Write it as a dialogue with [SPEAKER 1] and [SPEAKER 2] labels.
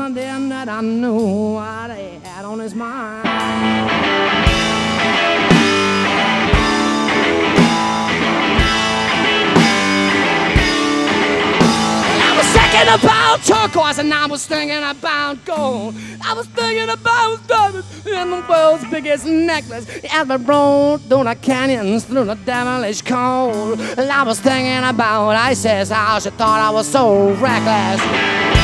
[SPEAKER 1] of them that I knew what he had on his mind. Thinking about turquoise and I was thinking about gold. I was thinking about diamonds in the world's biggest necklace. As we rode through the canyons, through the devilish cold. And I was thinking about Isis, how she thought I was so reckless.